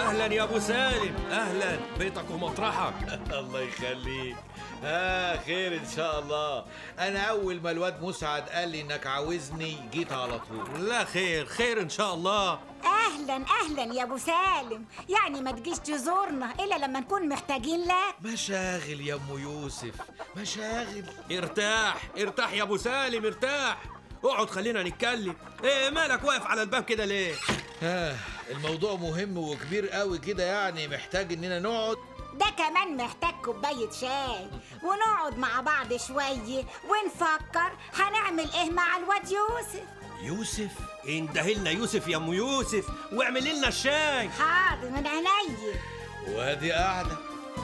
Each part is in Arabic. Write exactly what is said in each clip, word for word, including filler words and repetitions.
اهلا يا ابو سالم، اهلا، بيتك ومطرحك. الله يخليك. ها خير ان شاء الله. انا اول ما الواد مسعد قال لي انك عاوزني جيت على طول. لا خير خير ان شاء الله. اهلا اهلا يا ابو سالم، يعني ما تجيش تزورنا الا لما نكون محتاجين لك. مشاغل يا ام يوسف، مشاغل. ارتاح ارتاح يا ابو سالم، ارتاح، اقعد خلينا نتكلم. ايه مالك واقف على الباب كده ليه؟ ها الموضوع مهم وكبير قوي كده، يعني محتاج اننا نقعد. ده كمان محتاج كوباية شاي ونقعد مع بعض شوية ونفكر هنعمل ايه مع الواد يوسف. يوسف؟ اندهلنا يوسف يا ام يوسف واعمل لنا الشاي. حاضر من عينيا. وادي قاعدة.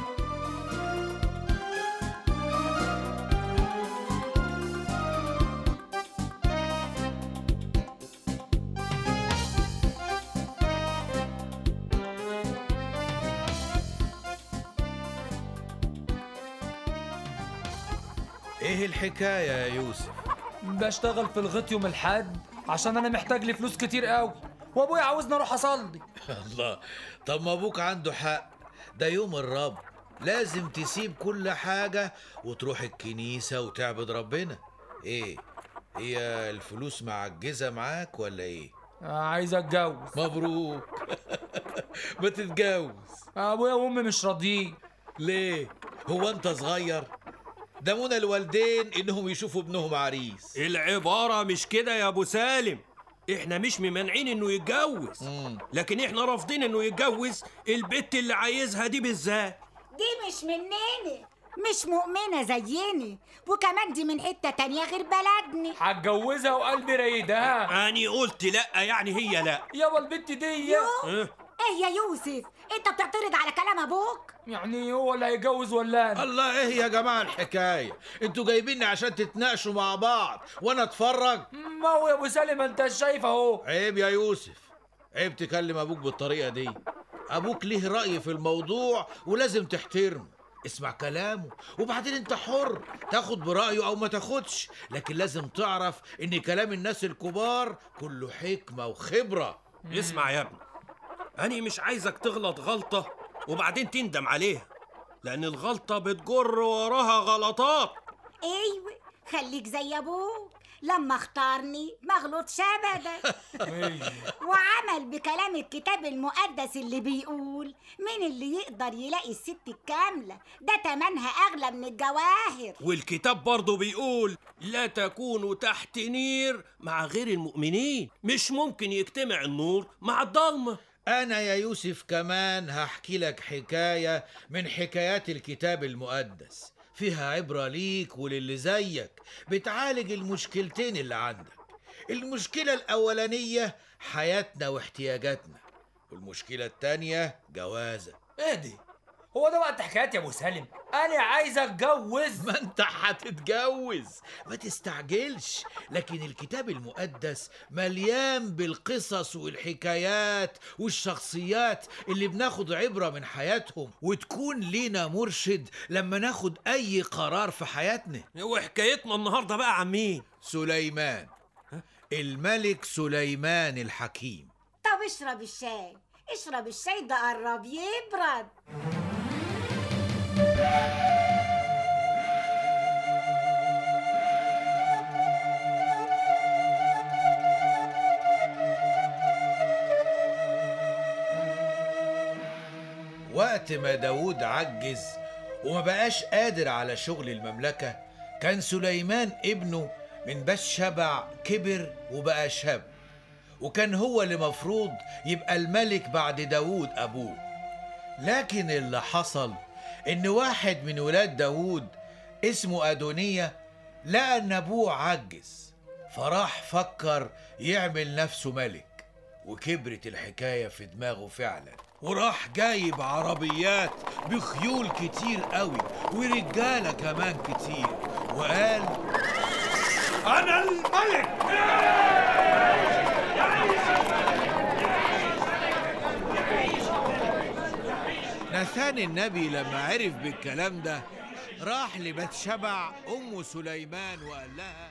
ايه الحكاية يا يوسف؟ بشتغل في الغيط يوم الحد عشان انا محتاج لي فلوس كتير قوي، وابويا عاوزني اروح اصلي. الله، طب ما ابوك عنده حق، ده يوم الرب، لازم تسيب كل حاجة وتروح الكنيسة وتعبد ربنا. ايه هي الفلوس معجزة معاك ولا ايه؟ عايز اتجوز. مبروك. ما تتجوز. ابويا وامي مش راضيين. ليه؟ هو انت صغير؟ ده منى الوالدين انهم يشوفوا ابنهم عريس. العبارة مش كده يا ابو سالم، احنا مش ممانعين انه يتجوز، مم. لكن احنا رافضين انه يتجوز البت اللي عايزها دي بالذات. دي مش مننا، مش مؤمنة زيني، وكمان دي من حتة تانية غير بلدني. هتجوزها وقلبي رايدها. أنا قلت لأ، يعني هي لأ. يابا البت دي يو أه؟ ايه يا يوسف، انت بتعترض على كلام ابوك؟ يعني هو اللي هيجوز ولا انا؟ الله، ايه يا جماعة الحكاية؟ انتوا جايبيني عشان تتناقشوا مع بعض وانا اتفرج؟ ما هو يا ابو سالم انت شايف اهو. عيب يا يوسف، عيب تكلم ابوك بالطريقة دي. ابوك ليه رأي في الموضوع ولازم تحترمه، اسمع كلامه، وبعدين انت حر تاخد برأيه او ما تاخدش، لكن لازم تعرف ان كلام الناس الكبار كله حكمة وخبرة. اسمع يا ابني، أنا مش عايزك تغلط غلطة وبعدين تندم عليها، لأن الغلطة بتجر وراها غلطات. ايوه خليك زي ابوك، لما اختارني ما غلطش ابدا. وعمل بكلام الكتاب المقدس اللي بيقول مين اللي يقدر يلاقي الست الكاملة، ده تمنها اغلى من الجواهر. والكتاب برضه بيقول لا تكونوا تحت نير مع غير المؤمنين، مش ممكن يجتمع النور مع الضلمة. أنا يا يوسف كمان هحكي لك حكاية من حكايات الكتاب المقدس، فيها عبرة ليك وللي زيك، بتعالج المشكلتين اللي عندك. المشكلة الأولانية حياتنا واحتياجاتنا، والمشكلة التانية جوازك. ايه دي؟ هو ده وقت حكايات يا ابو سالم؟ انا عايز اتجوز. ما انت هتتجوز، ما تستعجلش، لكن الكتاب المقدس مليان بالقصص والحكايات والشخصيات اللي بناخد عبرة من حياتهم، وتكون لينا مرشد لما ناخد اي قرار في حياتنا. وحكايتنا النهاردة بقى عن مين؟ سليمان، الملك سليمان الحكيم. طب اشرب الشاي، اشرب الشاي ده قرب يبرد. وقت ما داود عجز وما بقاش قادر على شغل المملكة، كان سليمان ابنه من بس شبع كبر وبقى شاب، وكان هو اللي مفروض يبقى الملك بعد داود أبوه. لكن اللي حصل إن واحد من ولاد داود اسمه أدونية لقى إن أبوه عجز، فراح فكر يعمل نفسه ملك، وكبرت الحكاية في دماغه فعلا، وراح جايب عربيات بخيول كتير قوي ورجالة كمان كتير، وقال أنا الملك. ناثان النبي لما عرف بالكلام ده راح لبتشبع أم سليمان وقال لها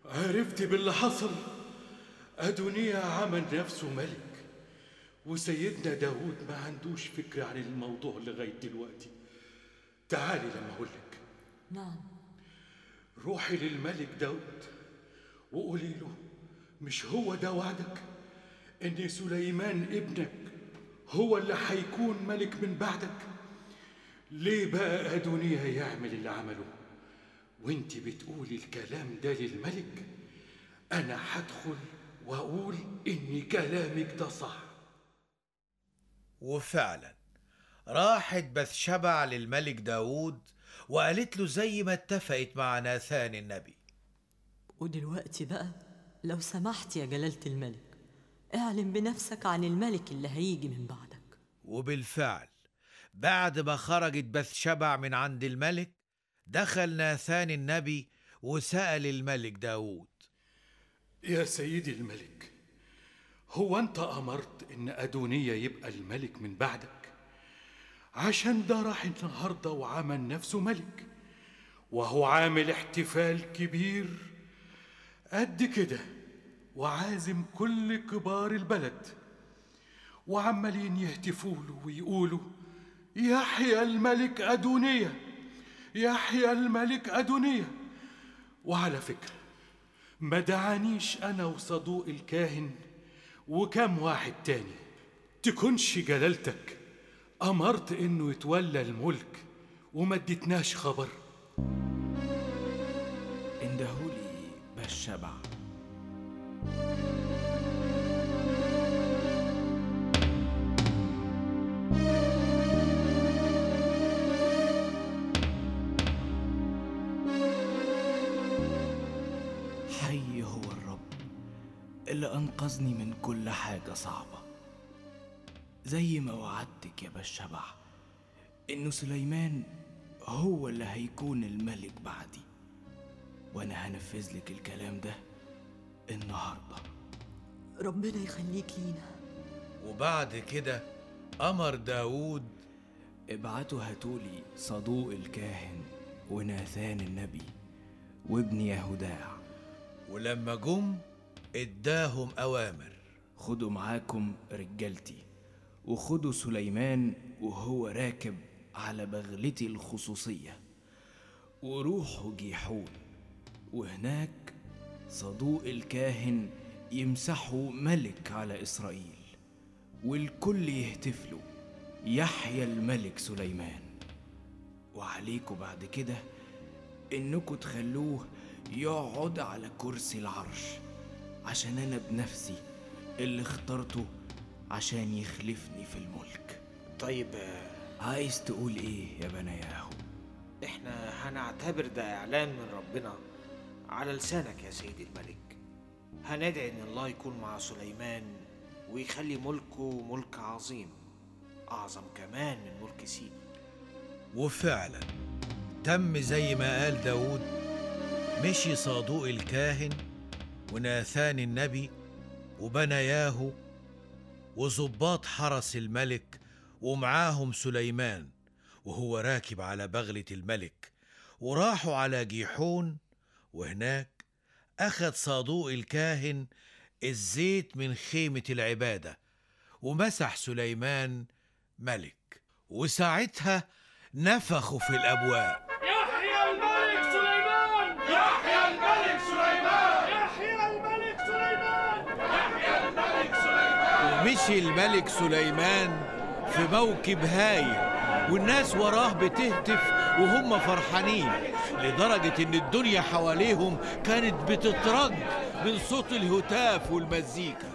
عرفت باللي حصل؟ أدونية عمل نفسه ملك، وسيدنا داود ما عندوش فكرة عن الموضوع لغاية دلوقتي. تعالي لما أقولك. نعم. روحي للملك داود وقولي له مش هو ده وعدك إن سليمان ابنك هو اللي هيكون ملك من بعدك؟ ليه بقى أدونية يعمل اللي عمله وانت بتقولي الكلام ده للملك؟ أنا هدخل وأقول إن كلامك ده صح. وفعلا راحت بثشبع للملك داود وقالت له زي ما اتفقت مع ناثان النبي. ودلوقتي بقى لو سمحت يا جلالة الملك اعلن بنفسك عن الملك اللي هيجي من بعدك. وبالفعل بعد ما خرجت بثشبع من عند الملك دخل ناثان النبي وسأل الملك داود: يا سيدي الملك، هو أنت أمرت إن أدونية يبقى الملك من بعدك؟ عشان ده راح النهاردة وعمل نفسه ملك، وهو عامل احتفال كبير قد كده وعازم كل كبار البلد، وعمالين يهتفوا له ويقولوا يحيى الملك أدونية، يحيى الملك أدونية. وعلى فكرة ما دعانيش أنا وصدوق الكاهن وكم واحد تاني، تكونش جلالتك أمرت إنه يتولى الملك وما اديتناش خبر؟ اندهولي بثشبع. حي هو الرب اللي أنقذني من كل حاجة صعبة، زي ما وعدتك يا بثشبع إنه سليمان هو اللي هيكون الملك بعدي، وأنا هنفذ لك الكلام ده النهاردة. ربنا يخليك لينا. وبعد كده أمر داود: ابعتوا هاتولي صدوق الكاهن وناثان النبي وابن يهوداع. ولما جم اداهم أوامر: خدوا معاكم رجالتي، وخدوا سليمان وهو راكب على بغلتي الخصوصية، وروحوا جيحون، وهناك صدوق الكاهن يمسحوا ملك على إسرائيل، والكل يهتفلوا يحيى الملك سليمان. وعليكوا بعد كده إنكوا تخلوه يقعد على كرسي العرش، عشان أنا بنفسي اللي اخترته عشان يخلفني في الملك. طيب عايز تقول ايه يا بنياهو؟ احنا هنعتبر ده اعلان من ربنا على لسانك يا سيدي الملك. هندعي ان الله يكون مع سليمان ويخلي ملكه ملك عظيم، اعظم كمان من ملك سيدي. وفعلا تم زي ما قال داود. مشي صادوق الكاهن وناثان النبي وبنياهو وظباط حرس الملك ومعاهم سليمان وهو راكب على بغلة الملك، وراحوا على جيحون. وهناك أخذ صادوق الكاهن الزيت من خيمة العبادة ومسح سليمان ملك، وساعتها نفخوا في الأبواب: يحيى الملك سليمان! يحيى الملك سليمان! يحيى الملك سليمان! يحيى الملك سليمان! ومشي الملك سليمان في موكب هايل، والناس وراه بتهتف وهم فرحانين، لدرجة إن الدنيا حواليهم كانت بتترج من صوت الهتاف والمزيكا.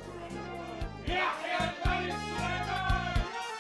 يحيى الملك سليمان!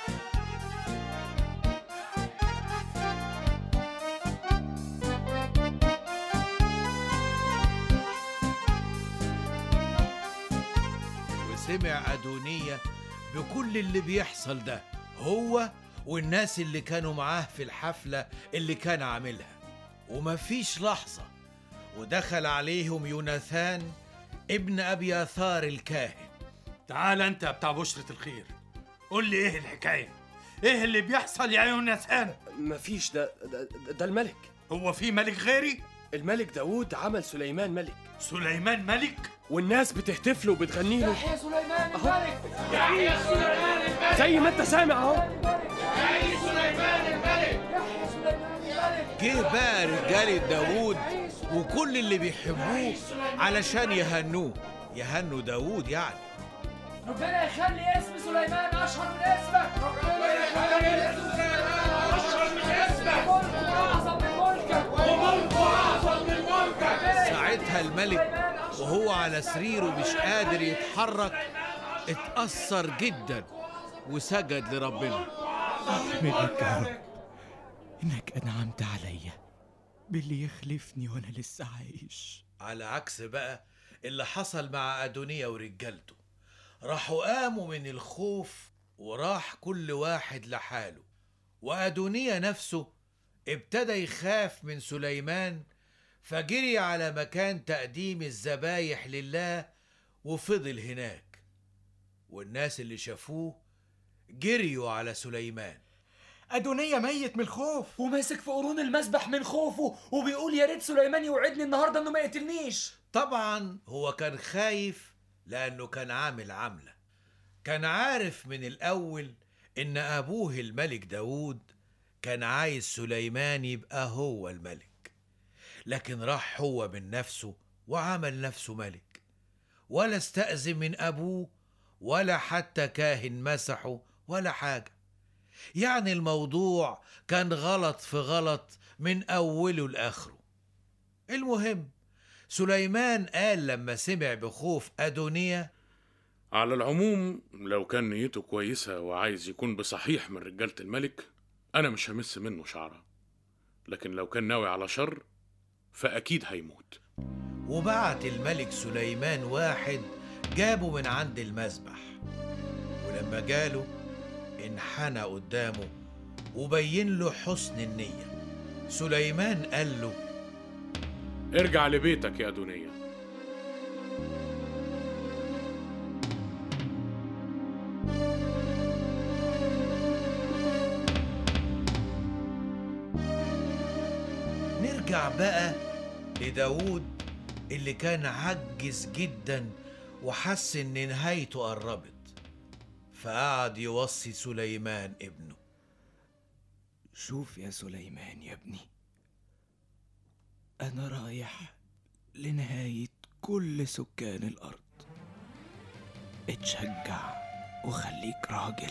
وسمع أدونية بكل اللي بيحصل ده، هو والناس اللي كانوا معاه في الحفلة اللي كان عاملها. ومفيش لحظة ودخل عليهم يوناثان ابن أبياثار الكاهن. تعال انت بتاع بشرة الخير، قول لي ايه الحكاية؟ ايه اللي بيحصل يا يوناثان؟ مفيش، ده ده, ده الملك. هو في ملك غيري؟ الملك داوود عمل سليمان ملك. سليمان ملك؟ والناس بتهتف له وبتغني له يحيى سليمان الملك، يحيى سليمان الملك، زي ما انت سامع اهو. يحيى سليمان الملك، يحيى سليمان الملك. جه بقى رجال داوود وكل اللي بيحبوه علشان يهنوه، يهنوا داوود يعني. ربنا يخلي اسم سليمان اشهر من اسمك. ربنا يخلي اسم سليمان اشهر من اسمك، وملكه اعظم من ملكك، وملكه اعظم من ملكك. ساعتها الملك وهو على سريره مش قادر يتحرك اتأثر جدا وسجد لربنا. أحمدك يا رب إنك أنعمت عليا باللي يخلفني وأنا لسه عايش. على عكس بقى اللي حصل مع أدونية ورجالته، راحوا قاموا من الخوف وراح كل واحد لحاله، وأدونية نفسه ابتدى يخاف من سليمان فجري على مكان تقديم الذبايح لله وفضل هناك، والناس اللي شافوه جريوا على سليمان. أدونية ميت من الخوف وماسك في قرون المسبح من خوفه وبيقول يا ريت سليمان يوعدني النهارده انه ما يقتلنيش. طبعا هو كان خايف لأنه كان عامل عملة، كان عارف من الأول إن أبوه الملك داوود كان عايز سليمان يبقى هو الملك، لكن راح هو من نفسه وعمل نفسه ملك، ولا استأذن من أبوه ولا حتى كاهن مسحه ولا حاجة. يعني الموضوع كان غلط في غلط من أوله لآخره. المهم سليمان قال لما سمع بخوف أدونية: على العموم لو كان نيته كويسة وعايز يكون بصحيح من رجالة الملك أنا مش همس منه شعرة، لكن لو كان ناوي على شر فأكيد هيموت. وبعت الملك سليمان واحد جابه من عند المذبح، ولما جاله انحنى قدامه وبين له حسن النية. سليمان قال له: ارجع لبيتك يا أدونية. نرجع بقى لداوود اللي كان عجز جدا وحس ان نهايته قربت، فقعد يوصي سليمان ابنه: شوف يا سليمان يا ابني، أنا رايح لنهاية كل سكان الأرض. اتشجع وخليك راجل،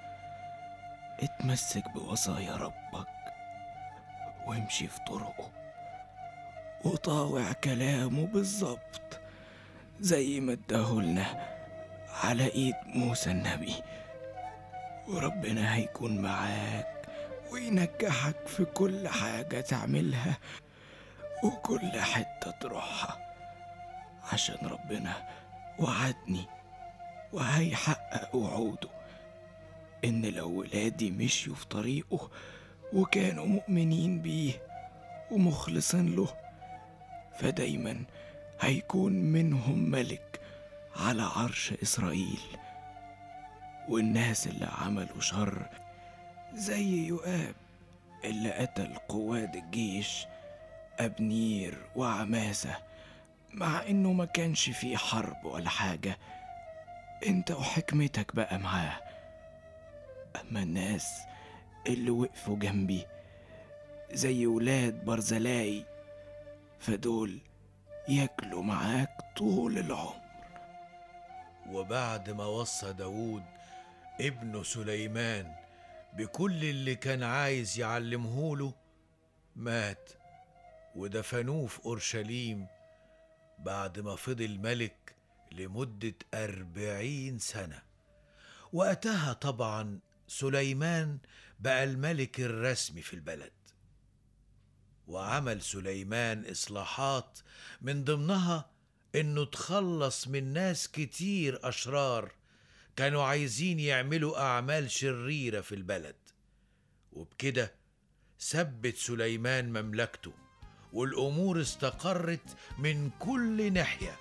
اتمسك بوصايا ربك وامشي في طرقه وطاوع كلامه بالظبط زي ما اداهولنا على ايد موسى النبي، وربنا هيكون معاك وينجحك في كل حاجة تعملها وكل حتة تروحها، عشان ربنا وعدني وهيحقق وعوده إن لو ولادي مشيوا في طريقه وكانوا مؤمنين بيه ومخلصين له فدايما هيكون منهم ملك على عرش إسرائيل. والناس اللي عملوا شر زي يؤاب اللي قتل قواد الجيش أبنير وعماسة مع إنه ما كانش فيه حرب ولا حاجة، انت وحكمتك بقى معاه. أما الناس اللي وقفوا جنبي زي ولاد برزلاي فدول ياكلوا معاك طول العمر. وبعد ما وصى داوود ابنه سليمان بكل اللي كان عايز يعلمهوله مات ودفنوه في أورشليم بعد ما فضل ملك لمدة أربعين سنة. وقتها طبعا سليمان بقى الملك الرسمي في البلد. وعمل سليمان إصلاحات من ضمنها إنه تخلص من ناس كتير أشرار كانوا عايزين يعملوا أعمال شريرة في البلد، وبكده ثبت سليمان مملكته والأمور استقرت من كل ناحية.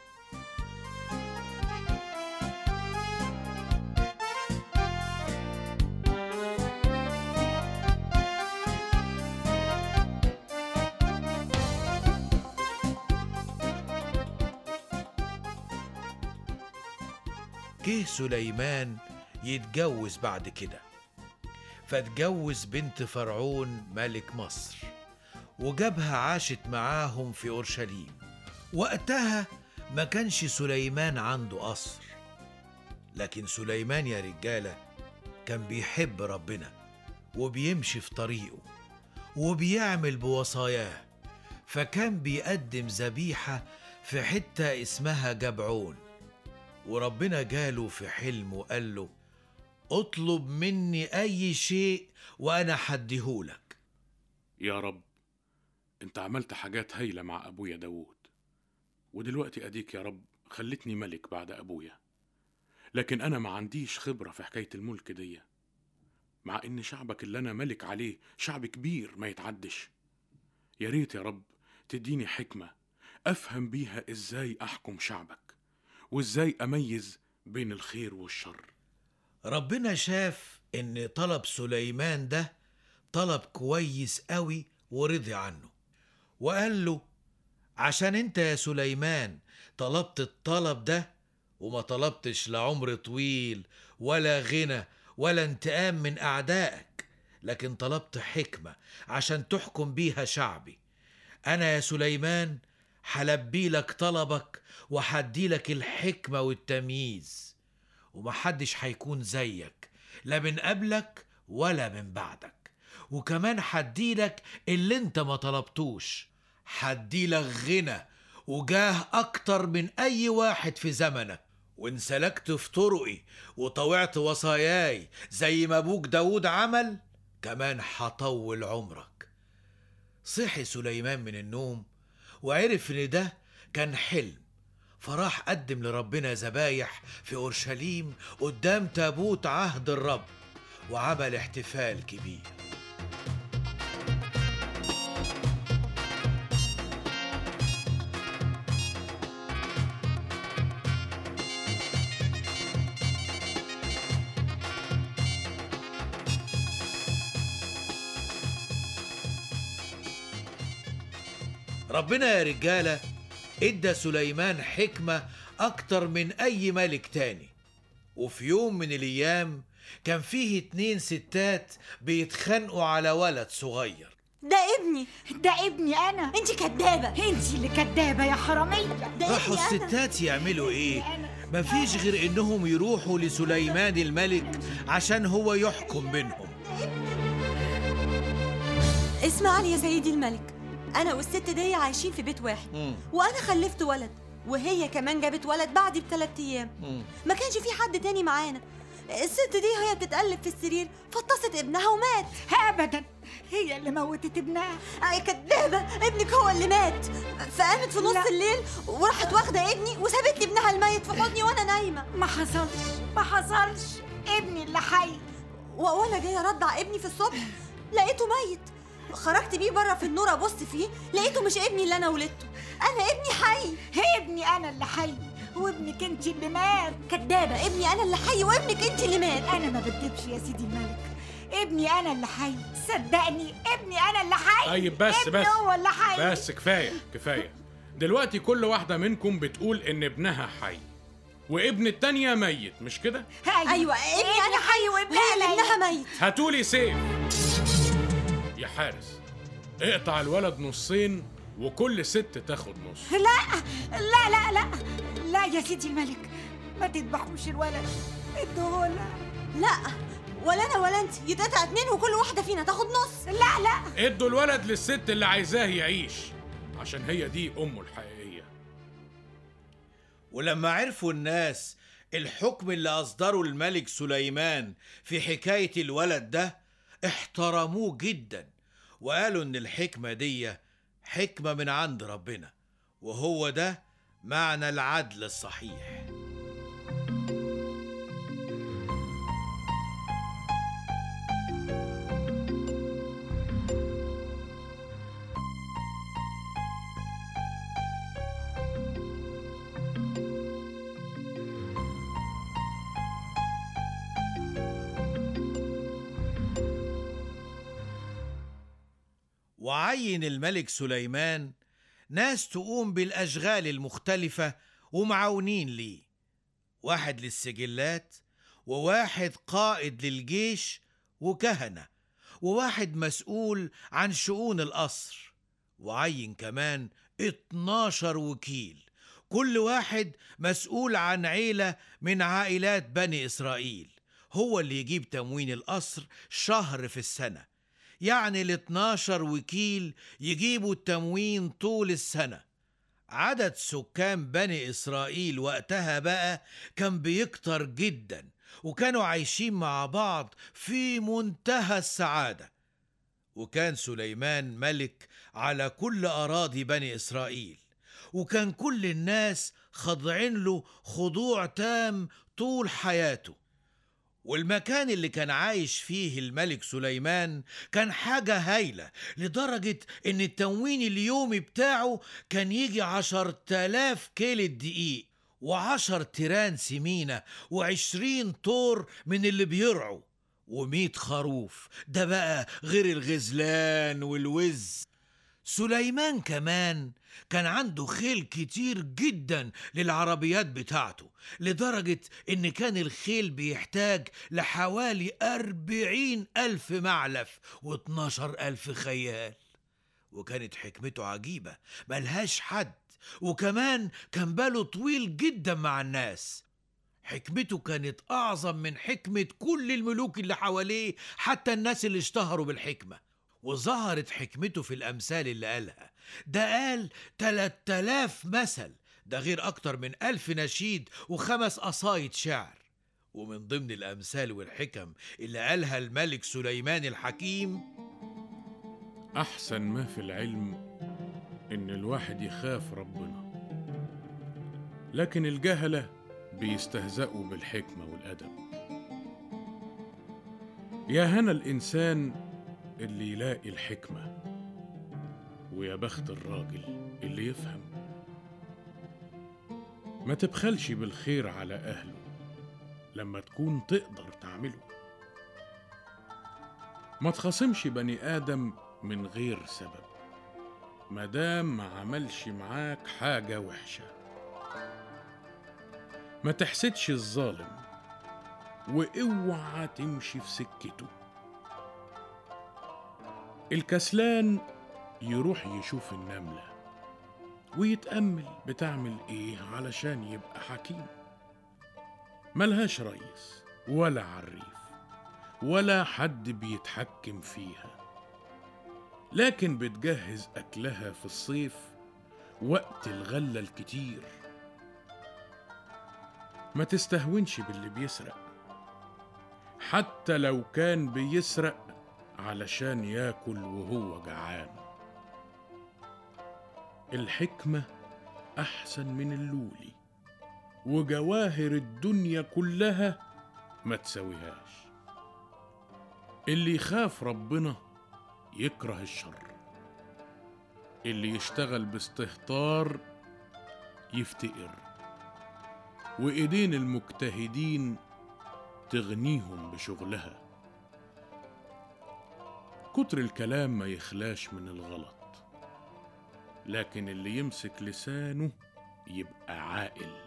جه سليمان يتجوز بعد كده، فاتجوز بنت فرعون ملك مصر وجابها عاشت معاهم في أورشليم. وقتها ما كانش سليمان عنده قصر، لكن سليمان يا رجالة كان بيحب ربنا وبيمشي في طريقه وبيعمل بوصاياه، فكان بيقدم ذبيحة في حتة اسمها جبعون. وربنا جاله في حلم وقال له: اطلب مني أي شيء وأنا حديهولك. يا رب، انت عملت حاجات هايلة مع أبويا داود، ودلوقتي أديك يا رب خلتني ملك بعد أبويا، لكن أنا ما عنديش خبرة في حكاية الملك دي، مع إن شعبك اللي أنا ملك عليه شعب كبير ما يتعدش. يا ريت يا رب تديني حكمة أفهم بيها إزاي أحكم شعبك وإزاي أميز بين الخير والشر. ربنا شاف إن طلب سليمان ده طلب كويس قوي ورضي عنه، وقال له: عشان انت يا سليمان طلبت الطلب ده وما طلبتش لا عمر طويل ولا غنى ولا انتقام من أعدائك، لكن طلبت حكمة عشان تحكم بيها شعبي، أنا يا سليمان حلبي لك طلبك وحدي لك الحكمة والتمييز، ومحدش هيكون زيك لا من قبلك ولا من بعدك، وكمان حدي لك اللي انت ما طلبتوش، حدي لك غنى وجاه أكتر من أي واحد في زمنك، وإن سلكت في طرقي وطوعت وصاياي زي ما أبوك داود عمل كمان هطول عمرك. صحي سليمان من النوم وعرف إن ده كان حلم، فراح قدم لربنا ذبايح في أورشليم قدام تابوت عهد الرب وعمل احتفال كبير. ربنا يا رجالة ادى سليمان حكمة أكتر من أي ملك تاني. وفي يوم من الأيام كان فيه اتنين ستات بيتخانقوا على ولد صغير. ده ابني، ده ابني أنا. انت كدابة، انت اللي كدابة يا حرامية. راحوا الستات يعملوا ايه؟ مفيش غير انهم يروحوا لسليمان الملك عشان هو يحكم بينهم. اسمعني يا سيدي الملك، أنا والست دي عايشين في بيت واحد مم. وأنا خلفت ولد وهي كمان جابت ولد بعدي بثلاث أيام. مم. ما كانش في حد تاني معانا. الست دي هي بتتقلب في السرير فاتصت ابنها ومات. أبدا، هي اللي موتت ابنها. أي كدابة، ابنك هو اللي مات. فقامت في نص لا. الليل وراحت واخدة ابني وسابت لي ابنها الميت في حضني وأنا نايمة. ما حصلش ما حصلش، ابني اللي حي. وأنا جاية أرضع ابني في الصبح لقيته ميت. خرجت بيه بره في النور ابص فيه لقيته مش ابني اللي انا ولدته، انا ابني حي. ابني انا اللي حي وابنك انت اللي مات. كدابه، ابني انا اللي حي وابنك انت اللي مات. انا ما بكدبش يا سيدي الملك، ابني انا اللي حي، صدقني ابني انا اللي حي. طيب بس ابني بس هو اللي حي. بس كفايه كفايه. دلوقتي كل واحده منكم بتقول ان ابنها حي وابن التانية ميت، مش كده؟ ايوه, أيوة. ابني انا حي وابنها اللي ابنها ميت. هاتولي سيف يا حارس، اقطع الولد نصين وكل ست تاخد نص. لا لا لا لا لا يا سيدي الملك، ما تذبحوش الولد، ادوهولها. لا، ولا انا ولا انت، يتقطع اتنين وكل واحده فينا تاخد نص. لا لا، ادوا الولد للست اللي عايزاه يعيش عشان هي دي امه الحقيقيه. ولما عرفوا الناس الحكم اللي أصدره الملك سليمان في حكاية الولد ده احترموه جدا، وقالوا إن الحكمة دي حكمة من عند ربنا، وهو ده معنى العدل الصحيح. وعين الملك سليمان ناس تقوم بالأشغال المختلفة ومعاونين ليه، واحد للسجلات، وواحد قائد للجيش وكهنة، وواحد مسؤول عن شؤون القصر، وعين كمان اتناشر وكيل، كل واحد مسؤول عن عيلة من عائلات بني إسرائيل، هو اللي يجيب تموين القصر شهر في السنة. يعني ال اتناشر وكيل يجيبوا التموين طول السنة. عدد سكان بني إسرائيل وقتها بقى كان بيكتر جدا، وكانوا عايشين مع بعض في منتهى السعادة. وكان سليمان ملك على كل أراضي بني إسرائيل، وكان كل الناس خضعين له خضوع تام طول حياته. والمكان اللي كان عايش فيه الملك سليمان كان حاجة هايلة، لدرجة ان التموين اليومي بتاعه كان يجي عشر تلاف كيلة دقيق، وعشر تيران سمينة، وعشرين طور من اللي بيرعوا، وميت خروف، ده بقى غير الغزلان والوز. سليمان كمان كان عنده خيل كتير جدا للعربيات بتاعته، لدرجة ان كان الخيل بيحتاج لحوالي أربعين ألف معلف واتناشر ألف خيال. وكانت حكمته عجيبة ملهاش حد، وكمان كان باله طويل جدا مع الناس. حكمته كانت أعظم من حكمة كل الملوك اللي حواليه، حتى الناس اللي اشتهروا بالحكمة. وظهرت حكمته في الأمثال اللي قالها، ده قال تلات آلاف مثل، ده غير أكتر من ألف نشيد وخمس قصايد شعر. ومن ضمن الأمثال والحكم اللي قالها الملك سليمان الحكيم: أحسن ما في العلم إن الواحد يخاف ربنا، لكن الجهلة بيستهزئوا بالحكمة والأدب. يا هنا الإنسان اللي يلاقي الحكمة، ويا بخت الراجل اللي يفهم. ما تبخلش بالخير على أهله لما تكون تقدر تعمله. ما تخاصمش بني آدم من غير سبب مادام ما عملش معاك حاجة وحشة. ما تحسدش الظالم، واوعى تمشي في سكته. الكسلان يروح يشوف النملة ويتأمل بتعمل ايه علشان يبقى حكيم. ملهاش رئيس ولا عريف ولا حد بيتحكم فيها، لكن بتجهز أكلها في الصيف وقت الغلة الكتير. ما تستهونش باللي بيسرق، حتى لو كان بيسرق علشان ياكل وهو جعان. الحكمة أحسن من اللولي، وجواهر الدنيا كلها ما تساويهاش. اللي يخاف ربنا يكره الشر، اللي يشتغل باستهتار يفتقر، وإيدين المجتهدين تغنيهم بشغلها. كتر الكلام ما يخلاش من الغلط، لكن اللي يمسك لسانه يبقى عاقل.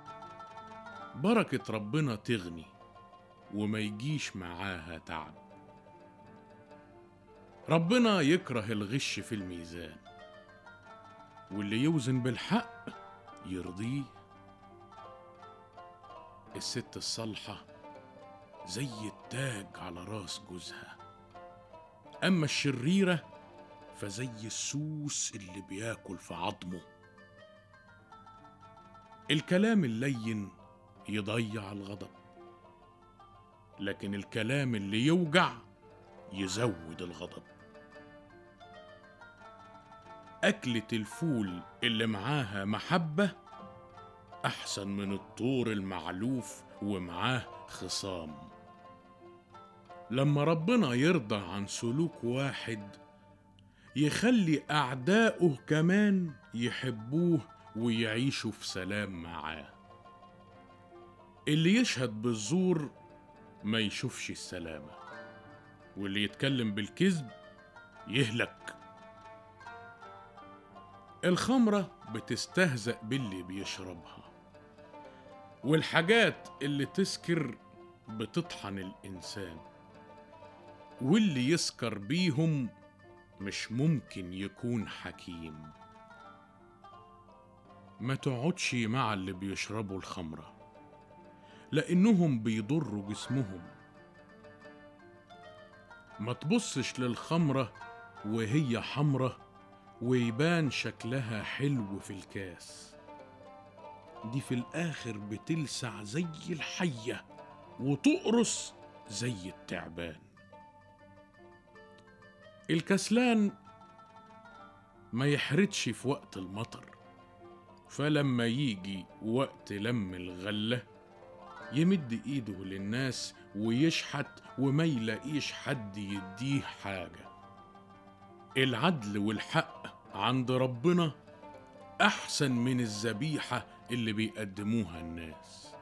بركة ربنا تغني وما يجيش معاها تعب. ربنا يكره الغش في الميزان، واللي يوزن بالحق يرضيه. الست الصالحة زي التاج على راس جوزها، أما الشريرة فزي السوس اللي بياكل في عظمه. الكلام اللين يضيع الغضب، لكن الكلام اللي يوجع يزود الغضب. أكلة الفول اللي معاها محبة أحسن من الطور المعلوف ومعاه خصام. لما ربنا يرضى عن سلوك واحد يخلي أعداؤه كمان يحبوه ويعيشوا في سلام معاه. اللي يشهد بالزور ما يشوفش السلامة، واللي يتكلم بالكذب يهلك. الخمرة بتستهزأ باللي بيشربها، والحاجات اللي تسكر بتطحن الإنسان، واللي يسكر بيهم مش ممكن يكون حكيم. ما تقعدش مع اللي بيشربوا الخمرة، لأنهم بيضروا جسمهم. ما تبصش للخمرة وهي حمرة ويبان شكلها حلو في الكاس، دي في الآخر بتلسع زي الحية وتقرص زي التعبان. الكسلان ما يحرتش في وقت المطر، فلما يجي وقت لم الغلة يمد ايده للناس ويشحت وما يلاقيش حد يديه حاجة. العدل والحق عند ربنا أحسن من الذبيحة اللي بيقدموها الناس.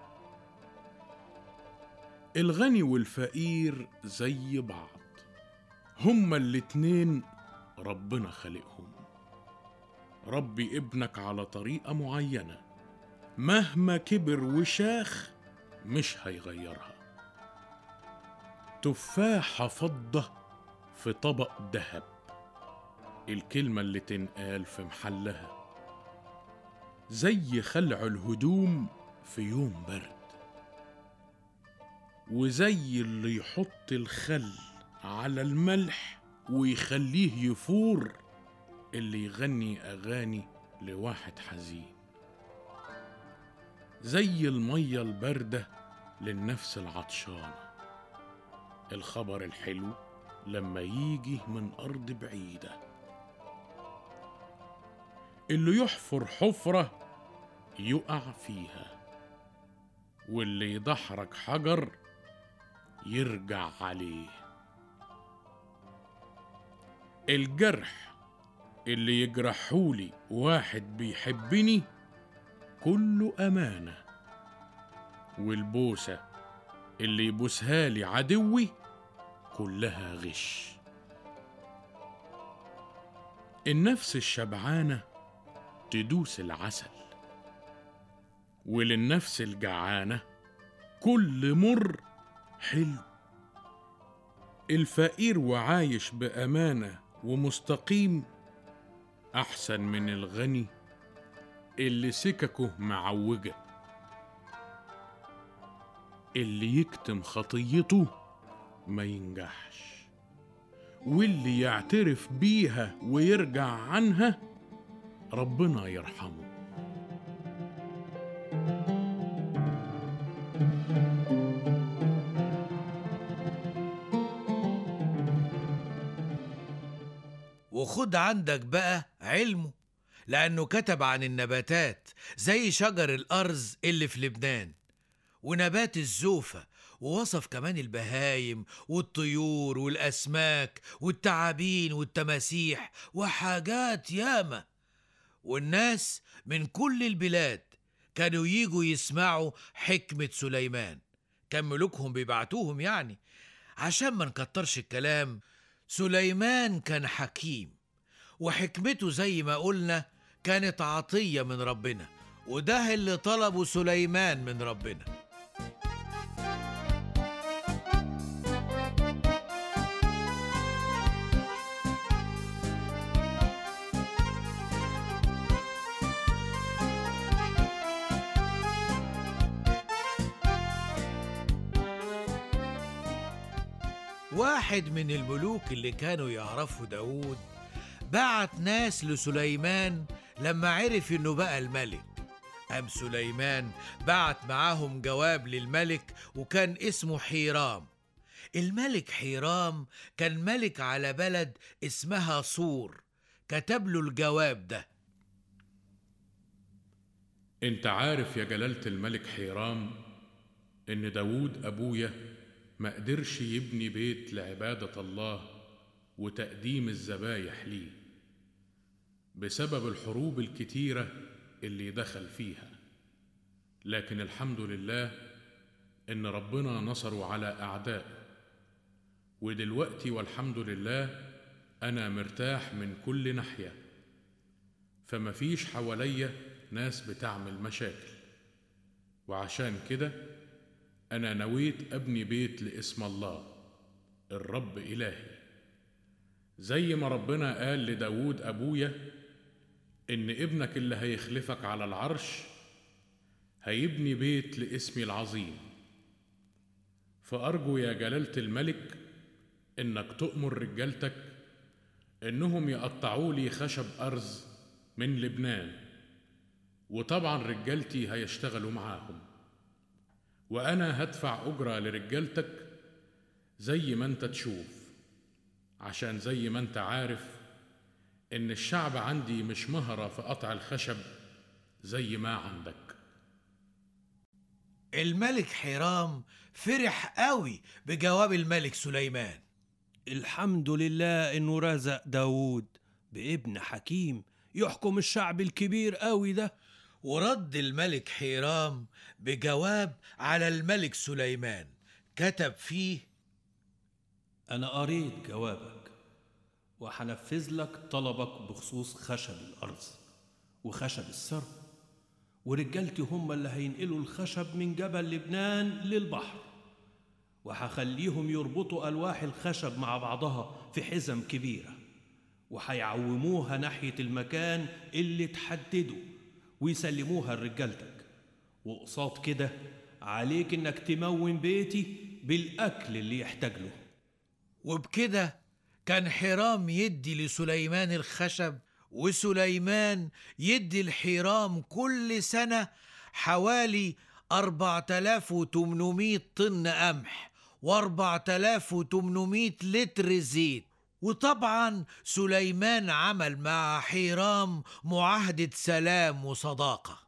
الغني والفقير زي بعض، هما الاتنين ربنا خلقهم. ربي ابنك على طريقة معينة، مهما كبر وشاخ مش هيغيرها. تفاحة فضة في طبق ذهب، الكلمة اللي تنقال في محلها. زي خلع الهدوم في يوم برد، وزي اللي يحط الخل على الملح ويخليه يفور، اللي يغني أغاني لواحد حزين. زي المية الباردة للنفس العطشانة، الخبر الحلو لما يجي من أرض بعيدة. اللي يحفر حفرة يقع فيها، واللي يدحرج حجر يرجع عليه. الجرح اللي يجرحولي واحد بيحبني كله أمانة، والبوسة اللي يبوسها لي عدوي كلها غش. النفس الشبعانة تدوس العسل، وللنفس الجعانة كل مر حلو. الفقير وعايش بأمانة ومستقيم أحسن من الغني اللي سككه معوجة. اللي يكتم خطيته ما ينجحش، واللي يعترف بيها ويرجع عنها ربنا يرحمه. وخد عندك بقى علمه، لأنه كتب عن النباتات زي شجر الأرز اللي في لبنان، ونبات الزوفة، ووصف كمان البهايم والطيور والأسماك والتعابين والتماسيح وحاجات ياما. والناس من كل البلاد كانوا ييجوا يسمعوا حكمة سليمان، كان ملوكهم بيبعتوهم يعني. عشان ما نكترش الكلام، سليمان كان حكيم، وحكمته زي ما قلنا كانت عطية من ربنا، وده اللي طلبه سليمان من ربنا. واحد من الملوك اللي كانوا يعرفوا داود بعت ناس لسليمان لما عرف انه بقى الملك. قام سليمان بعت معاهم جواب للملك وكان اسمه حيرام. الملك حيرام كان ملك على بلد اسمها صور. كتب له الجواب ده: انت عارف يا جلالة الملك حيرام ان داود ابويا ما قدرش يبني بيت لعبادة الله وتقديم الذبايح ليه بسبب الحروب الكتيرة اللي دخل فيها، لكن الحمد لله ان ربنا نصره على اعدائه، ودلوقتي والحمد لله انا مرتاح من كل ناحية، فما فيش حواليا ناس بتعمل مشاكل. وعشان كده أنا نويت أبني بيت لاسم الله الرب إلهي، زي ما ربنا قال لداود أبويا إن ابنك اللي هيخلفك على العرش هيبني بيت لاسمي العظيم. فأرجو يا جلالة الملك إنك تؤمر رجالتك إنهم يقطعوا لي خشب أرز من لبنان، وطبعا رجالتي هيشتغلوا معاهم، وأنا هدفع أجرة لرجالتك زي ما أنت تشوف، عشان زي ما أنت عارف إن الشعب عندي مش مهرة في قطع الخشب زي ما عندك. الملك حيرام فرح قوي بجواب الملك سليمان. الحمد لله إنه رزق داود بابن حكيم يحكم الشعب الكبير قوي ده. ورد الملك حيرام بجواب على الملك سليمان، كتب فيه: أنا قريت جوابك وحنفذ لك طلبك بخصوص خشب الأرز وخشب السر، ورجالتي هم اللي هينقلوا الخشب من جبل لبنان للبحر، وحخليهم يربطوا ألواح الخشب مع بعضها في حزم كبيرة، وحيعوموها ناحية المكان اللي تحدده ويسلموها لرجالتك. وقصاد كده عليك انك تمون بيتي بالأكل اللي يحتاج له. وبكده كان حيرام يدي لسليمان الخشب، وسليمان يدي لحيرام كل سنة حوالي أربعة آلاف وتمنمية طن قمح وأربعة آلاف وتمنمية لتر زيت. وطبعا سليمان عمل مع حيرام معاهدة سلام وصداقة.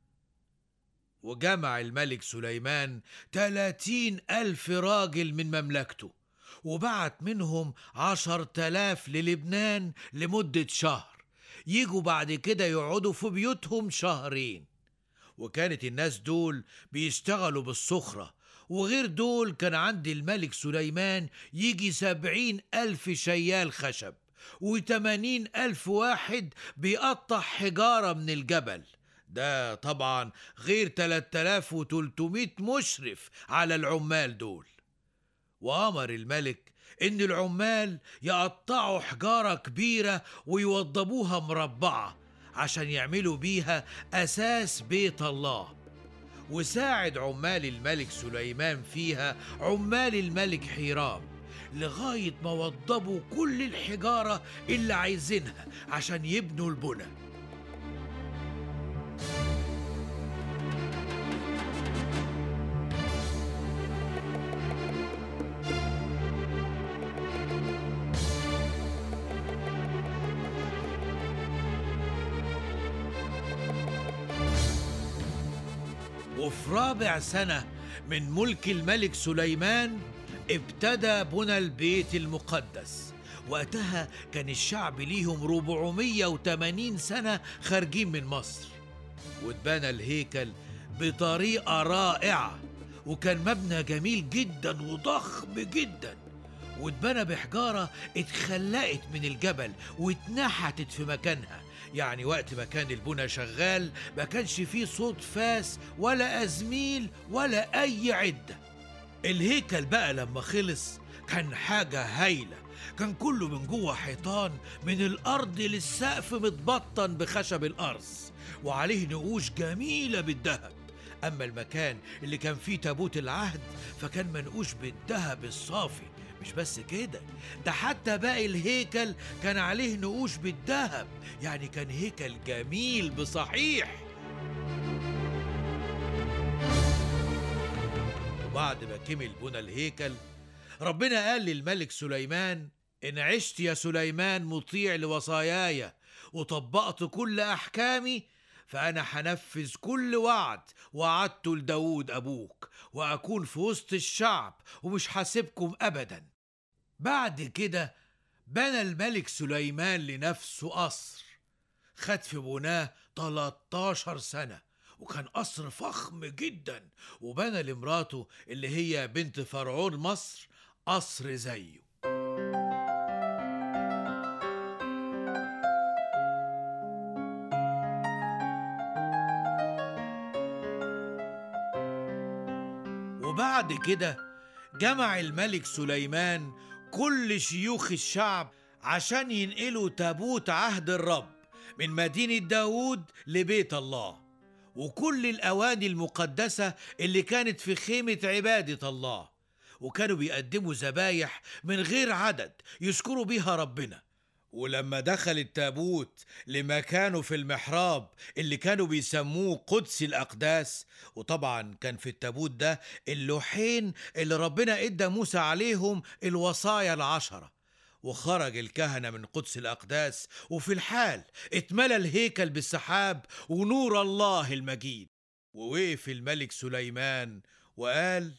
وجمع الملك سليمان تلاتين ألف راجل من مملكته، وبعت منهم عشر تلاف للبنان لمدة شهر، يجوا بعد كده يقعدوا في بيوتهم شهرين. وكانت الناس دول بيشتغلوا بالصخرة، وغير دول كان عند الملك سليمان يجي سبعين ألف شيال خشب وثمانين ألف واحد بيقطع حجارة من الجبل. ده طبعا غير تلات آلاف وتلتمية مشرف على العمال دول. وأمر الملك إن العمال يقطعوا حجارة كبيرة ويوضبوها مربعة عشان يعملوا بيها أساس بيت الله. وساعد عمال الملك سليمان فيها عمال الملك حيرام لغاية ما وضبوا كل الحجارة اللي عايزينها عشان يبنوا البنى. وفي رابع سنة من ملك الملك سليمان ابتدى بنى البيت المقدس. وقتها كان الشعب ليهم أربعمية وثمانين سنة خارجين من مصر، واتبنى الهيكل بطريقة رائعة، وكان مبنى جميل جدا وضخم جدا، واتبنى بحجارة اتخلقت من الجبل واتنحتت في مكانها. يعني وقت ما كان البنى شغال ما كانش فيه صوت فاس ولا أزميل ولا أي عدة. الهيكل بقى لما خلص كان حاجة هايلة، كان كله من جوه حيطان من الأرض للسقف متبطن بخشب الأرز وعليه نقوش جميلة بالذهب. أما المكان اللي كان فيه تابوت العهد فكان منقوش بالذهب الصافي مش بس كده، ده حتى باقي الهيكل كان عليه نقوش بالذهب، يعني كان هيكل جميل بصحيح. وبعد ما كمل بنى الهيكل، ربنا قال للملك سليمان: إن عشت يا سليمان مطيع لوصاياي وطبقت كل أحكامي، فأنا هنفذ كل وعد وعدته لداود أبوك، وأكون في وسط الشعب ومش هسيبكم أبدا. بعد كده بنى الملك سليمان لنفسه قصر، خد في بناه تلتاشر سنة، وكان قصر فخم جدا، وبنى لمراته اللي هي بنت فرعون مصر قصر زيه. وبعد كده جمع الملك سليمان كل شيوخ الشعب عشان ينقلوا تابوت عهد الرب من مدينة داود لبيت الله، وكل الأواني المقدسة اللي كانت في خيمة عبادة الله، وكانوا بيقدموا ذبايح من غير عدد يشكروا بيها ربنا. ولما دخل التابوت لمكانه في المحراب اللي كانوا بيسموه قدس الأقداس، وطبعا كان في التابوت ده اللوحين اللي ربنا ادى موسى عليهم الوصايا العشرة، وخرج الكهنة من قدس الأقداس، وفي الحال اتملى الهيكل بالسحاب ونور الله المجيد. ووقف الملك سليمان وقال: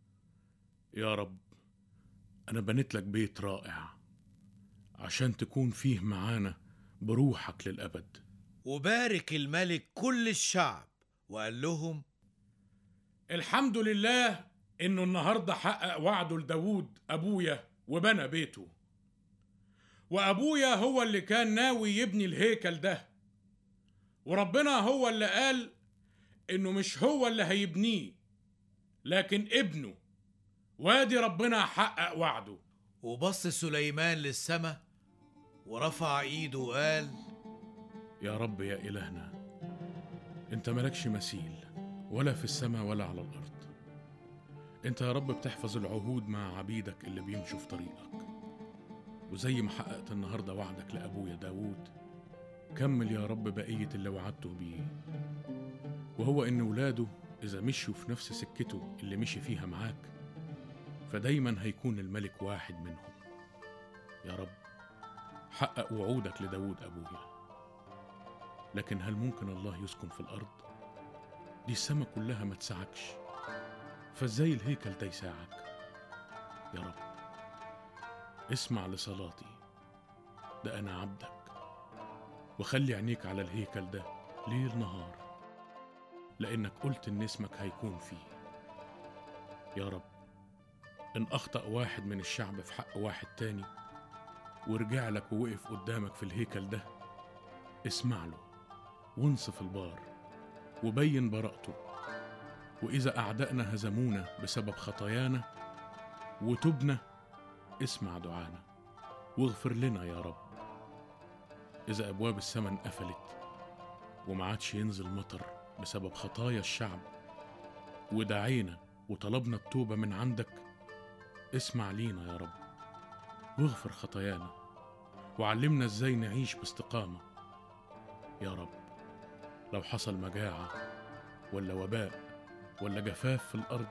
يا رب، أنا بنيت لك بيت رائع عشان تكون فيه معانا بروحك للأبد. وبارك الملك كل الشعب وقال لهم: الحمد لله إنه النهاردة حقق وعده لداود أبويا وبنى بيته، وأبويا هو اللي كان ناوي يبني الهيكل ده، وربنا هو اللي قال إنه مش هو اللي هيبنيه لكن ابنه، وادي ربنا حقق وعده. وبص سليمان للسماء ورفع ايده وقال: يا رب يا إلهنا، انت ملكش مثيل ولا في السماء ولا على الأرض. انت يا رب بتحفظ العهود مع عبيدك اللي بيمشوا في طريقك، وزي ما حققت النهاردة وعدك لأبويا داود، كمل يا رب بقية اللي وعدته بيه، وهو إن ولاده إذا مشوا في نفس سكته اللي مشي فيها معاك، فدايما هيكون الملك واحد منهم. يا رب حقق وعودك لداود أبويا. لكن هل ممكن الله يسكن في الأرض؟ دي السماء كلها ما تسعكش، فازاي الهيكل ده يساعك؟ يا رب اسمع لصلاتي، ده أنا عبدك، وخلي عينيك على الهيكل ده ليل نهار، لأنك قلت إن اسمك هيكون فيه. يا رب إن أخطأ واحد من الشعب في حق واحد تاني ورجع لك ووقف قدامك في الهيكل ده، اسمع له وانصف البار وبين براءته. وإذا أعدائنا هزمونا بسبب خطايانا وتبنا، اسمع دعانا واغفر لنا يا رب. إذا أبواب السماء انقفلت وما عادش ينزل مطر بسبب خطايا الشعب، ودعينا وطلبنا التوبة من عندك، اسمع لينا يا رب واغفر خطايانا وعلمنا ازاي نعيش باستقامة. يا رب لو حصل مجاعة ولا وباء ولا جفاف في الأرض،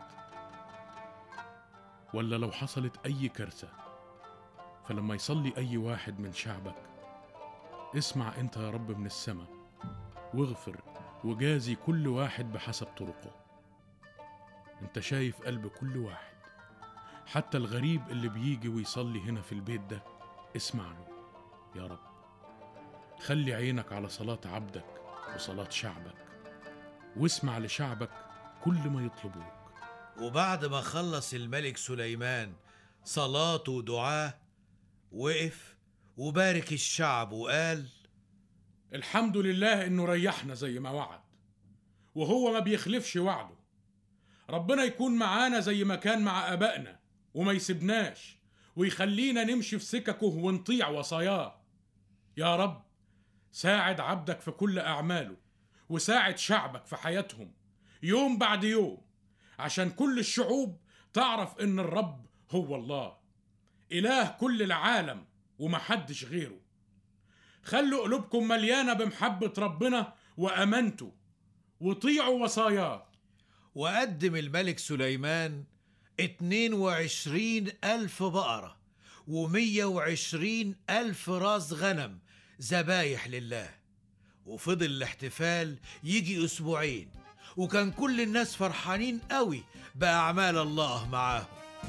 ولا لو حصلت أي كارثة، فلما يصلي أي واحد من شعبك، اسمع أنت يا رب من السماء واغفر وجازي كل واحد بحسب طرقه. أنت شايف قلب كل واحد، حتى الغريب اللي بيجي ويصلي هنا في البيت ده، اسمع له يا رب. خلي عينك على صلاة عبدك وصلاة شعبك، واسمع لشعبك كل ما يطلبوك. وبعد ما خلص الملك سليمان صلاته ودعاه، وقف وبارك الشعب وقال: الحمد لله إنه ريحنا زي ما وعد، وهو ما بيخلفش وعده. ربنا يكون معانا زي ما كان مع آبائنا، وما يسيبناش ويخلينا نمشي في سككه ونطيع وصاياه. يا رب ساعد عبدك في كل أعماله، وساعد شعبك في حياتهم يوم بعد يوم، عشان كل الشعوب تعرف إن الرب هو الله. إله كل العالم ومحدش غيره. خلوا قلوبكم مليانة بمحبة ربنا وأمانته، وطيعوا وصاياه. وقدم الملك سليمان اتنين وعشرين ألف بقرة ومية وعشرين ألف راس غنم ذبايح لله. وفضل الاحتفال يجي أسبوعين، وكان كل الناس فرحانين قوي بأعمال الله معاهم.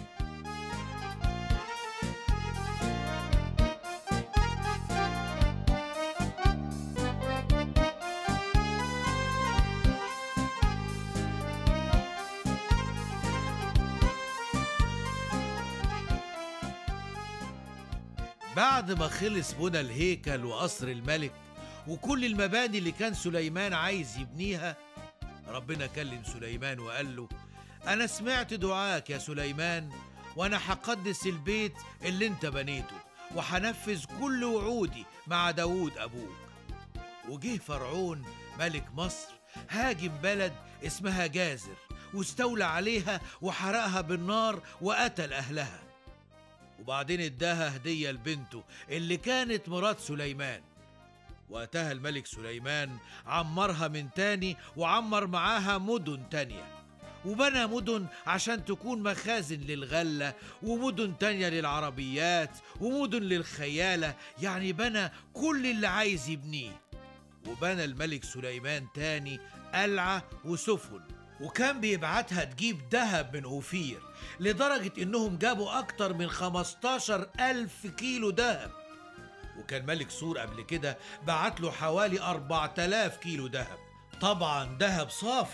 بعد ما خلص بنى الهيكل وقصر الملك وكل المباني اللي كان سليمان عايز يبنيها، ربنا كلم سليمان وقال له: أنا سمعت دعاك يا سليمان، وأنا هقدس البيت اللي انت بنيته، وهنفذ كل وعودي مع داود أبوك. وجه فرعون ملك مصر هاجم بلد اسمها جازر، واستولى عليها وحرقها بالنار وقتل أهلها. وبعدين اداها هدية لبنته اللي كانت مرات سليمان. وقتها الملك سليمان عمرها من تاني، وعمر معاها مدن تانية، وبنى مدن عشان تكون مخازن للغلة، ومدن تانية للعربيات، ومدن للخيالة، يعني بنى كل اللي عايز يبنيه. وبنى الملك سليمان تاني قلعة وسفن، وكان بيبعتها تجيب ذهب من أوفير، لدرجة إنهم جابوا أكتر من خمستاشر ألف كيلو ذهب. وكان ملك سور قبل كده بعت له حوالي أربعة آلاف كيلو ذهب، طبعا ذهب صافي.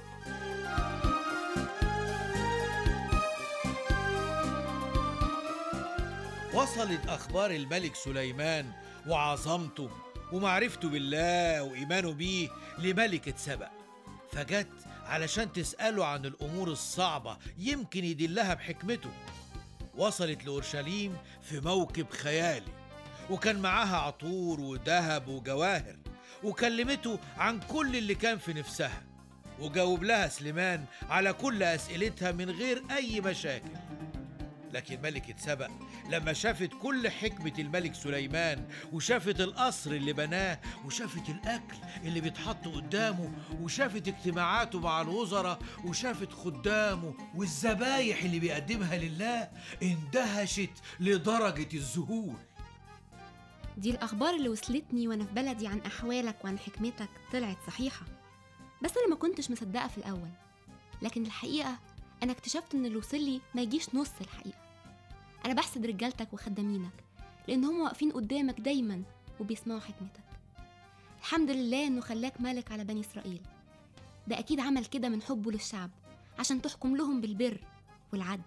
وصلت أخبار الملك سليمان وعظمته ومعرفته بالله وإيمانه بيه لملكة سبأ، فجت علشان تسأله عن الأمور الصعبة يمكن يدلها بحكمته. وصلت لأورشليم في موكب خيالي، وكان معاها عطور وذهب وجواهر، وكلمته عن كل اللي كان في نفسها، وجاوب لها سليمان على كل أسئلتها من غير أي مشاكل. لكن ملكة سبأ لما شافت كل حكمة الملك سليمان، وشافت القصر اللي بناه، وشافت الأكل اللي بيتحط قدامه، وشافت اجتماعاته مع الوزراء، وشافت خدامه والذبايح اللي بيقدمها لله، اندهشت لدرجة الذهول. دي الأخبار اللي وصلتني وأنا في بلدي عن أحوالك وعن حكمتك طلعت صحيحة، بس أنا ما كنتش مصدقة في الأول. لكن الحقيقة أنا اكتشفت إن اللي وصل لي ما يجيش نص الحقيقة. أنا بحسد رجالتك وخدامينك لأن هم واقفين قدامك دايما وبيسمعوا حكمتك. الحمد لله إنه خلاك ملك على بني إسرائيل. ده أكيد عمل كده من حبه للشعب عشان تحكم لهم بالبر والعدل.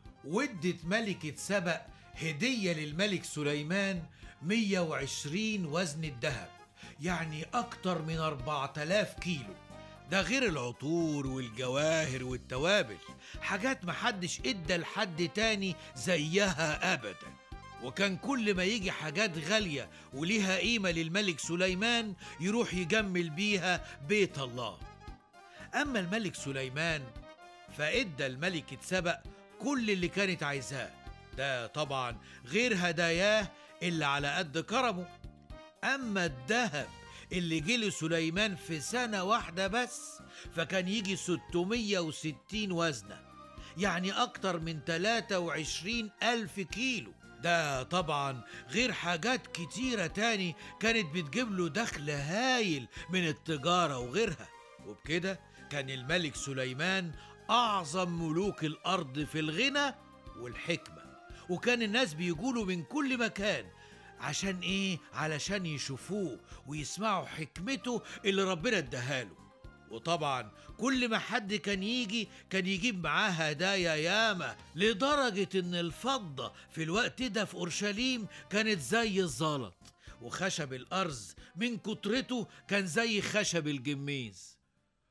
ودت ملكة سبأ هدية للملك سليمان مية وعشرين وزن الذهب، يعني أكتر من أربعة آلاف كيلو. ده غير العطور والجواهر والتوابل، حاجات محدش ادى لحد تاني زيها أبدا. وكان كل ما يجي حاجات غالية وليها قيمة للملك سليمان يروح يجمل بيها بيت الله. أما الملك سليمان فإدى الملكة سبأ كل اللي كانت عايزاه، ده طبعا غير هداياه اللي على قد كرمه. أما الذهب اللي جه لسليمان في سنة واحدة بس فكان يجي ستمية وستين وزنة، يعني أكتر من تلاتة وعشرين ألف كيلو. ده طبعا غير حاجات كتيرة تاني كانت بتجيب له دخل هايل من التجارة وغيرها. وبكده كان الملك سليمان أعظم ملوك الأرض في الغنى والحكمة، وكان الناس بيقولوا من كل مكان. عشان ايه؟ علشان يشوفوه ويسمعوا حكمته اللي ربنا اداهاله. وطبعا كل ما حد كان يجي كان يجيب معاه هدايا ياما، لدرجة ان الفضة في الوقت ده في اورشليم كانت زي الزلط، وخشب الارز من كترته كان زي خشب الجميز.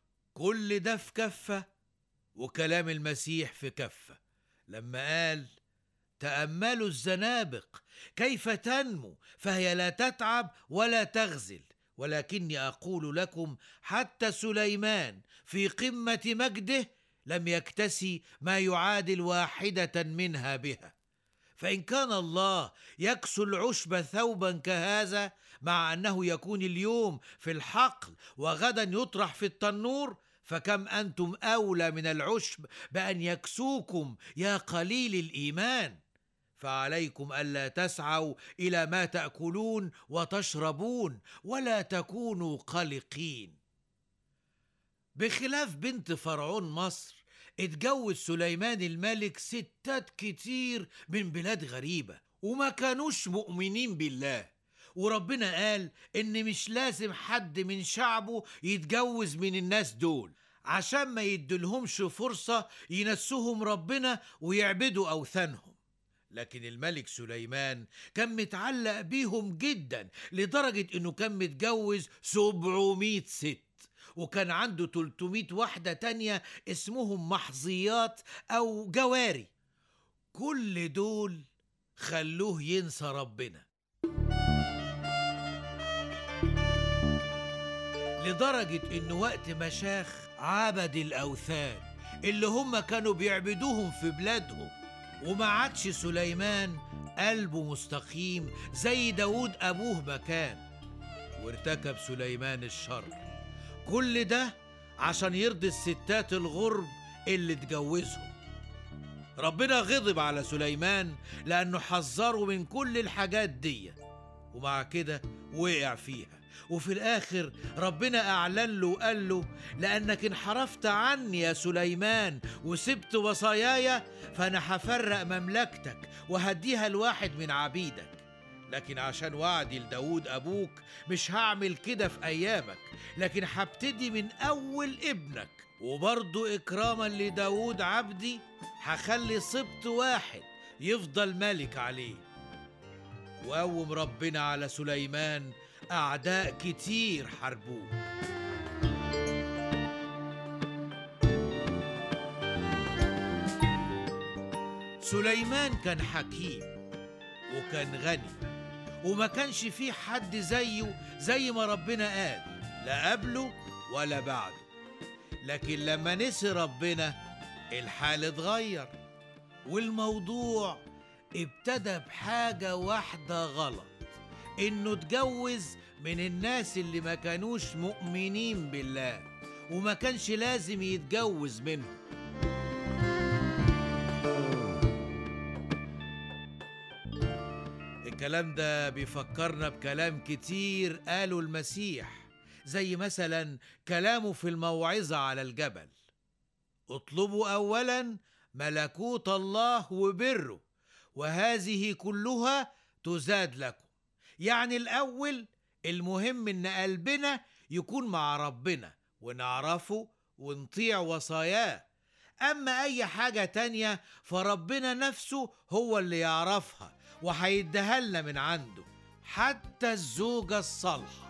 كل ده في كفة، وكلام المسيح في كفة لما قال: تأملوا الزنابق كيف تنمو، فهي لا تتعب ولا تغزل، ولكني أقول لكم حتى سليمان في قمة مجده لم يكتسي ما يعادل واحدة منها بها. فإن كان الله يكسو العشب ثوبا كهذا، مع أنه يكون اليوم في الحقل وغدا يطرح في التنور، فكم أنتم أولى من العشب بأن يكسوكم يا قليل الإيمان. فعليكم ألا تسعوا إلى ما تأكلون وتشربون، ولا تكونوا قلقين. بخلاف بنت فرعون مصر، اتجوز سليمان الملك ستات كتير من بلاد غريبة وما كانوش مؤمنين بالله، وربنا قال إن مش لازم حد من شعبه يتجوز من الناس دول عشان ما يدلهمش فرصة ينسوهم ربنا ويعبدوا أوثانهم. لكن الملك سليمان كان متعلق بيهم جدا، لدرجة إنه كان متجوز سبعمائة ست، وكان عنده تلتمائة واحدة تانية اسمهم محظيات أو جواري. كل دول خلوه ينسى ربنا، لدرجة إنه وقت ما شاخ عبد الأوثان اللي هم كانوا بيعبدوهم في بلادهم، وما عادش سليمان قلبه مستقيم زي داود أبوه ما كان، وارتكب سليمان الشر. كل ده عشان يرضي الستات الغرب اللي اتجوزهم. ربنا غضب على سليمان لأنه حذره من كل الحاجات دي، ومع كده وقع فيها. وفي الآخر ربنا أعلن له وقال له: لأنك انحرفت عني يا سليمان وسبت وصاياي، فأنا هفرق مملكتك وهديها لواحد من عبيدك. لكن عشان وعدي لداود أبوك مش هعمل كده في أيامك، لكن هبتدي من أول ابنك، وبرضو إكراما لداود عبدي هخلي سبط واحد يفضل ملك عليه. وقوم ربنا على سليمان أعداء كتير حاربوه. سليمان كان حكيم وكان غني، وما كانش فيه حد زيه زي ما ربنا قال، لا قبله ولا بعده. لكن لما نسي ربنا الحال اتغير، والموضوع ابتدى بحاجة واحدة غلط، إنه اتجوز من الناس اللي ما كانوش مؤمنين بالله، وما كانش لازم يتجوز منهم. الكلام ده بيفكرنا بكلام كتير قاله المسيح، زي مثلا كلامه في الموعظة على الجبل: اطلبوا أولا ملكوت الله وبره، وهذه كلها تزاد لكم. يعني الأول المهم إن قلبنا يكون مع ربنا ونعرفه ونطيع وصاياه، أما أي حاجة تانية فربنا نفسه هو اللي يعرفها وهيديها لنا من عنده، حتى الزوجة الصالحة.